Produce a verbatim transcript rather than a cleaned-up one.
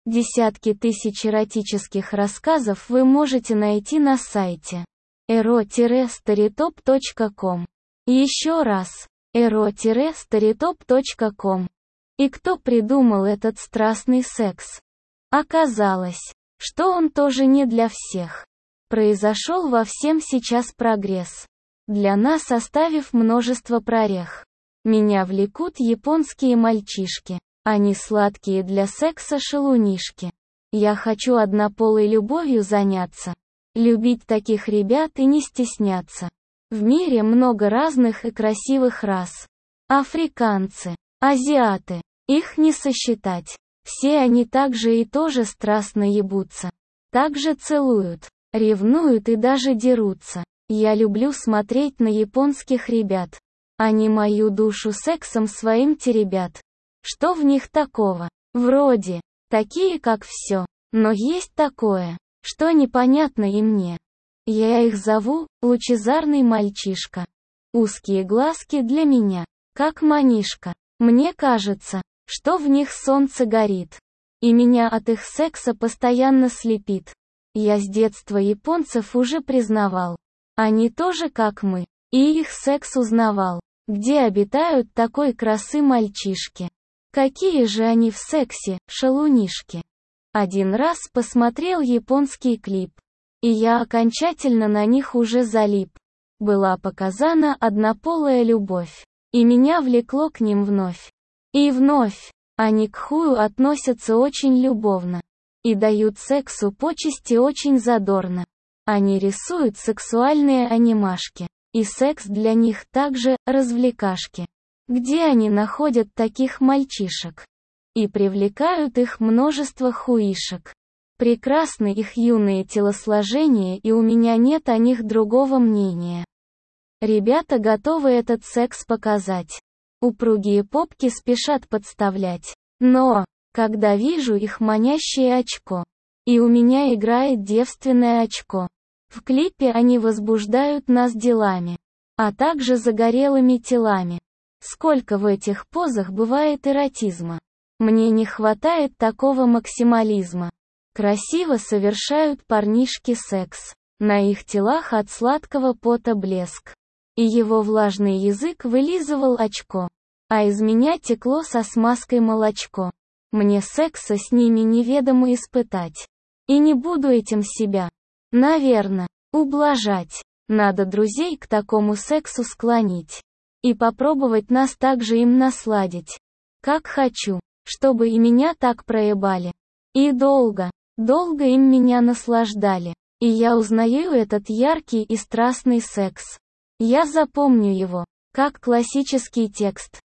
Десятки тысяч эротических рассказов вы можете найти на сайте эро старитоп точка ком. Еще раз, эро старитоп точка ком. И кто придумал этот страстный секс? Оказалось, что он тоже не для всех. Произошел во всем сейчас прогресс, для нас оставив множество прорех. Меня влекут японские мальчишки. Они сладкие для секса шалунишки. Я хочу однополой любовью заняться. Любить таких ребят и не стесняться. В мире много разных и красивых рас. Африканцы, азиаты, их не сосчитать. Все они также и тоже страстно ебутся. Также целуют, ревнуют и даже дерутся. Я люблю смотреть на японских ребят. Они мою душу сексом своим теребят. Что в них такого? Вроде, такие как все, но есть такое, что непонятно и мне. Я их зову, лучезарный мальчишка. Узкие глазки для меня, как манишка. Мне кажется, что в них солнце горит. И меня от их секса постоянно слепит. Я с детства японцев уже признавал. Они тоже как мы, и их секс узнавал. Где обитают такой красы мальчишки? Какие же они в сексе, шалунишки? Один раз посмотрел японский клип, и я окончательно на них уже залип. Была показана однополая любовь, и меня влекло к ним вновь. И вновь, они к хую относятся очень любовно, и дают сексу почести очень задорно. Они рисуют сексуальные анимашки, и секс для них также развлекашки. Где они находят таких мальчишек? И привлекают их множество хуишек. Прекрасны их юные телосложения, и у меня нет о них другого мнения. Ребята готовы этот секс показать. Упругие попки спешат подставлять. Но, когда вижу их манящее очко, и у меня играет девственное очко, в клипе они возбуждают нас делами, а также загорелыми телами. Сколько в этих позах бывает эротизма. Мне не хватает такого максимализма. Красиво совершают парнишки секс. На их телах от сладкого пота блеск. И его влажный язык вылизывал очко. А из меня текло со смазкой молочко. Мне секса с ними неведомо испытать. И не буду этим себя, наверно, ублажать. Надо друзей к такому сексу склонить. И попробовать нас также им насладить. Как хочу, чтобы и меня так проебали. И долго, долго им меня наслаждали. И я узнаю этот яркий и страстный секс. Я запомню его, как классический текст.